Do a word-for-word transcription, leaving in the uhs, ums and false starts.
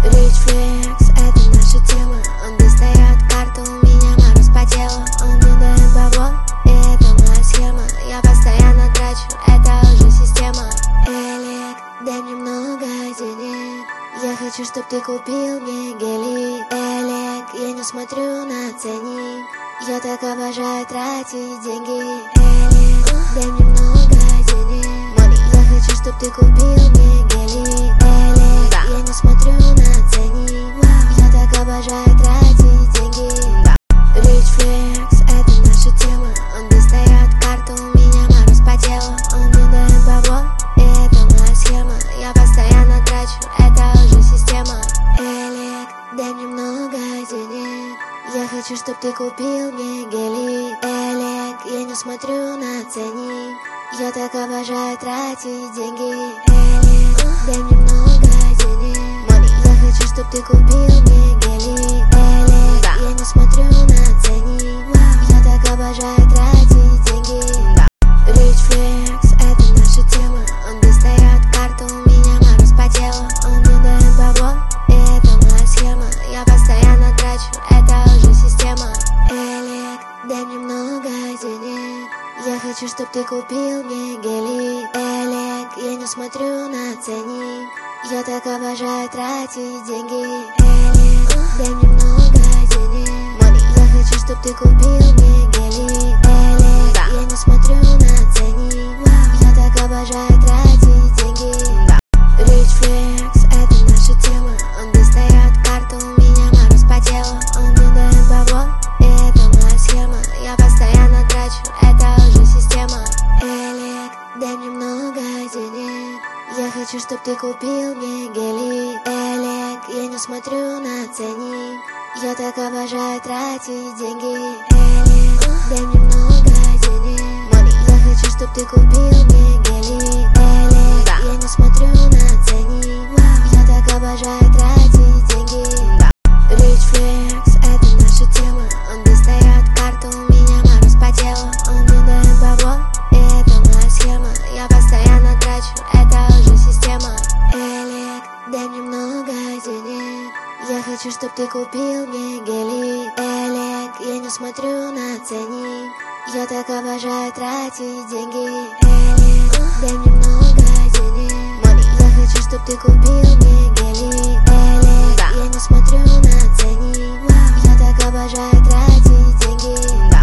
Rich flex, это наша тема. Он достает карту, у меня мороз по телу. Он мне дает бабло, и это моя схема. Я постоянно трачу, это уже система. Элик, дай мне много денег. Я хочу, чтоб ты купил мне гелик. Элик, я не смотрю на ценник. Я так обожаю тратить деньги. Элик, дай мне много денег. Money. Я хочу, чтоб ты купил мне гелик. Элик, да. Я не смотрю на ценник. Вау. Я так обожаю тратить деньги. Да. Rich flex, это наша тема. Он достает карту, у меня мороз по телу. Он мне дает бабло, и это моя схема. Я постоянно трачу, это уже система. Элик, дай мне много денег. Я хочу, чтоб ты купил мне гелик. Элик, я не смотрю на ценник. Я так обожаю тратить деньги. Элик, дай мне много денег. Money. Я хочу, чтоб ты купил мне гелик. Элик, да. Я не смотрю на ценник. Вау. Я так обожаю тратить деньги. Да. Rich flex, это наша тема. Он достает карту, у меня мороз по телу. Он мне дает бабло, и это моя схема. Я постоянно трачу, это уже система. Элик, дай мне много денег. Я хочу, чтоб ты купил мне гелик. Элик, я не смотрю на ценник. Я так обожаю тратить деньги. Элик, дай мне много денег. Money. Я хочу, чтоб ты купил мне гелик. Элик, да. Я не смотрю на ценник. Вау. Я так обожаю тратить деньги. Да. Rich flex, это наша тема. Он достает карту, у меня мороз по телу. Он мне дает бабло, и это моя схема. Я постоянно трачу, это уже система. Элик, дай мне много денег. Я хочу, чтоб ты купил мне гелик. Элик, я не смотрю на ценник. Я так обожаю тратить деньги. Элик, дай мне много денег. Money. Я хочу, чтоб ты купил мне гелик. Элик, да. Я не смотрю на ценник. Вау. Я так обожаю тратить деньги. Да. Rich flex, это наша тема. Он достает карту, у меня мороз по телу. Он мне дает бабло, и это моя схема. Я постоянно трачу, это уже система. Элик, дай мне много денег. Я хочу, чтоб ты купил мне гелик. Элик, я не смотрю на ценник. Я так обожаю тратить деньги. Элик, дай мне много денег. Money. Я хочу, чтоб ты купил мне гелик. Элик, да. Я не смотрю на ценник. Вау. Я так обожаю тратить